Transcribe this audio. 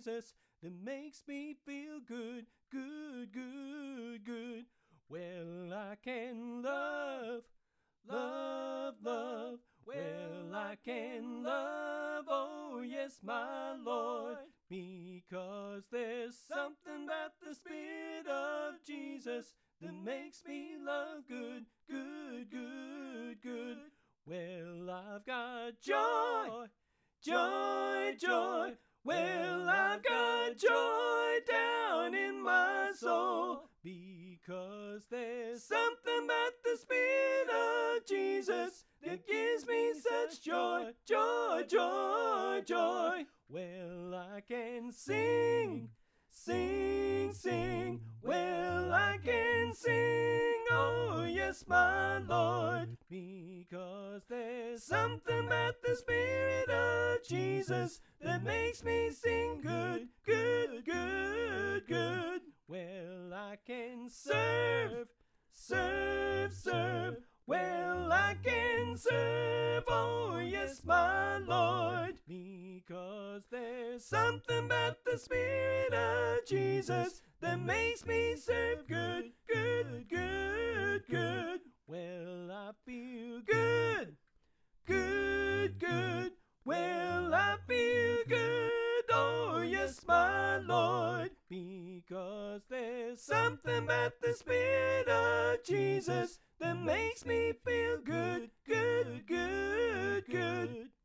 Jesus that makes me feel good, good, good, good. Well, I can love, love, love. Well, I can love, oh yes, my Lord, because there's something about the Spirit of Jesus that makes me love good, good, good, good. Well, I've got joy, joy, joy. Well, I've got joy down in my soul, because there's something about the Spirit of Jesus that gives me such joy, joy, joy, joy. Well, I can sing, sing, sing. Well, I can sing, oh yes, my Lord, because there's something about the Spirit of Jesus that makes me sing good, good, good, good. Well, I can serve, serve, serve. Well, I can serve, oh yes, my Lord, because there's something about the Spirit of Jesus that makes me serve good, good, good, good. Well, I feel good, good, good. Well, I feel good, oh yes, my Lord, because there's something about the Spirit of Jesus that makes me feel